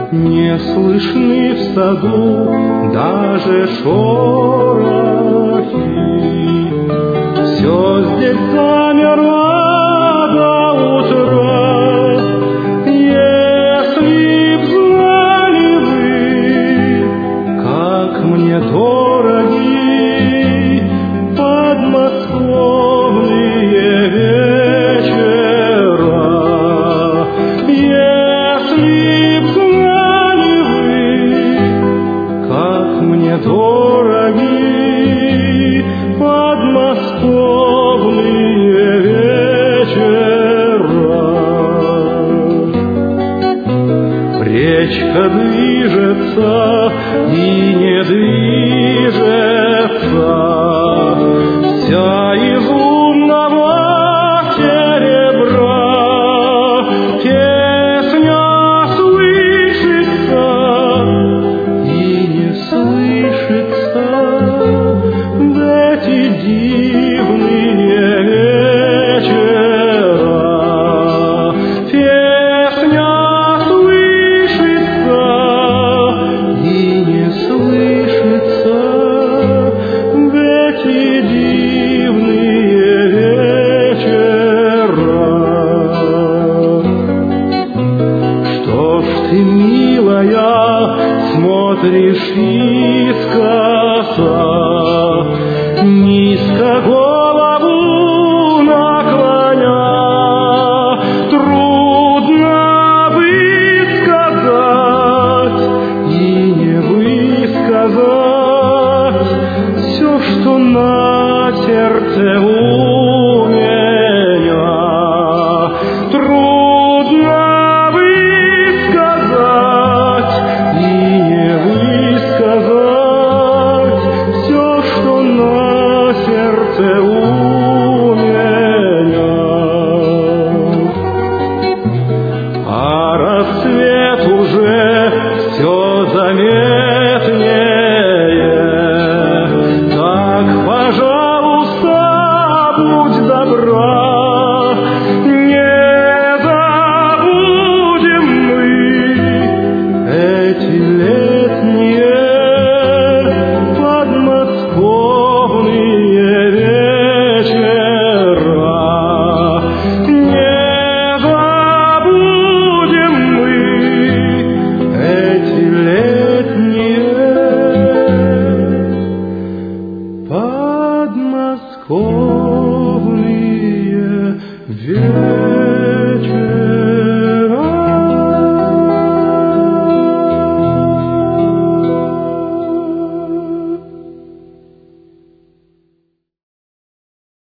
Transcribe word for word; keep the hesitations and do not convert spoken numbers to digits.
Не слышны в саду даже шорохи. Все здесь замерло до утра. Если б знали вы, как мне дороги подмосковные вечера. Если б знали вы, как мне дороги подмосковные вечера. Речка движется и не движется, вся из лунного серебра. Песня слышится и не слышится в эти дивные вечера. Песня слышится и не слышится в эти дивные вечера. Что ж ты, милая, смотришь и